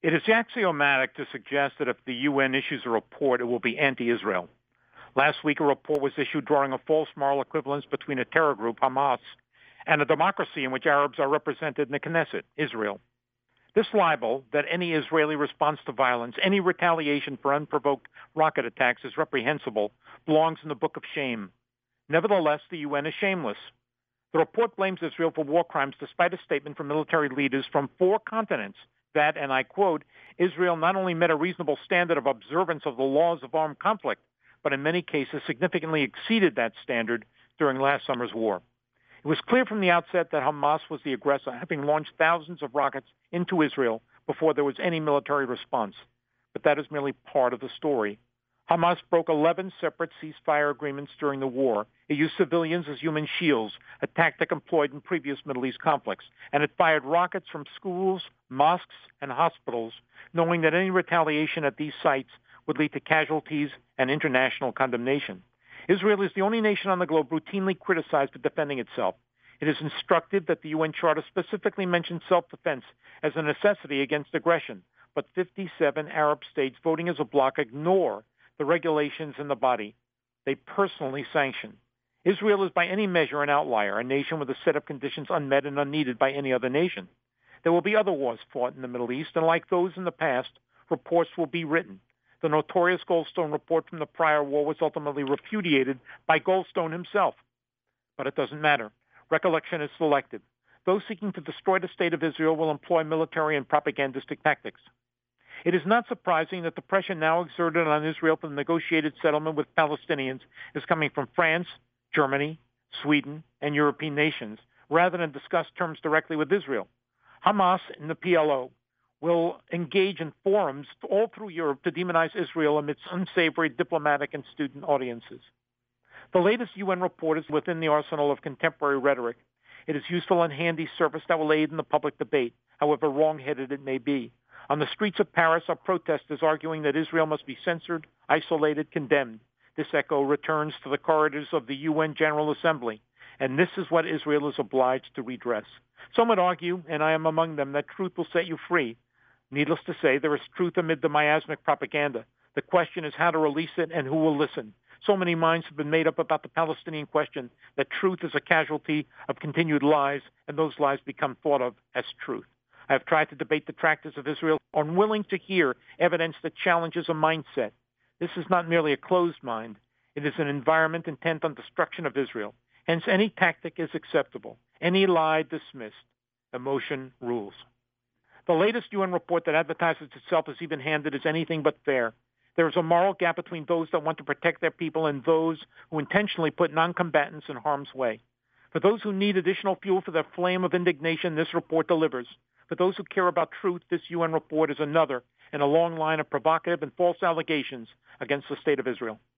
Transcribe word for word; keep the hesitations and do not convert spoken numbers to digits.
It is axiomatic to suggest that if the U N issues a report, it will be anti-Israel. Last week, a report was issued drawing a false moral equivalence between a terror group, Hamas, and a democracy in which Arabs are represented in the Knesset, Israel. This libel that any Israeli response to violence, any retaliation for unprovoked rocket attacks is reprehensible, belongs in the book of shame. Nevertheless, the U N is shameless. The report blames Israel for war crimes despite a statement from military leaders from four continents that, and I quote, Israel not only met a reasonable standard of observance of the laws of armed conflict, but in many cases significantly exceeded that standard during last summer's war. It was clear from the outset that Hamas was the aggressor, having launched thousands of rockets into Israel before there was any military response. But that is merely part of the story. Hamas broke eleven separate ceasefire agreements during the war. It used civilians as human shields, a tactic employed in previous Middle East conflicts. And it fired rockets from schools, mosques, and hospitals, knowing that any retaliation at these sites would lead to casualties and international condemnation. Israel is the only nation on the globe routinely criticized for defending itself. It is instructive that the U N Charter specifically mentions self-defense as a necessity against aggression, but fifty-seven Arab states voting as a bloc ignore the regulations in the body they personally sanction. Israel is by any measure an outlier, a nation with a set of conditions unmet and unneeded by any other nation. There will be other wars fought in the Middle East, and like those in the past, reports will be written. The notorious Goldstone report from the prior war was ultimately repudiated by Goldstone himself. But it doesn't matter. Recollection is selective. Those seeking to destroy the state of Israel will employ military and propagandistic tactics. It is not surprising that the pressure now exerted on Israel for the negotiated settlement with Palestinians is coming from France, Germany, Sweden, and European nations, rather than discuss terms directly with Israel. Hamas and the P L O will engage in forums all through Europe to demonize Israel amidst unsavory diplomatic and student audiences. The latest U N report is within the arsenal of contemporary rhetoric. It is useful and handy service that will aid in the public debate, however wrong-headed it may be. On the streets of Paris are protesters arguing that Israel must be censored, isolated, condemned. This echo returns to the corridors of the U N General Assembly, and this is what Israel is obliged to redress. Some would argue, and I am among them, that truth will set you free. Needless to say, there is truth amid the miasmic propaganda. The question is how to release it and who will listen. So many minds have been made up about the Palestinian question that truth is a casualty of continued lies, and those lies become thought of as truth. I have tried to debate detractors of Israel, unwilling to hear evidence that challenges a mindset. This is not merely a closed mind. It is an environment intent on destruction of Israel. Hence, any tactic is acceptable. Any lie dismissed. Emotion rules. The latest U N report that advertises itself as even-handed is anything but fair. There is a moral gap between those that want to protect their people and those who intentionally put non-combatants in harm's way. For those who need additional fuel for their flame of indignation, this report delivers. For those who care about truth, this U N report is another in a long line of provocative and false allegations against the state of Israel.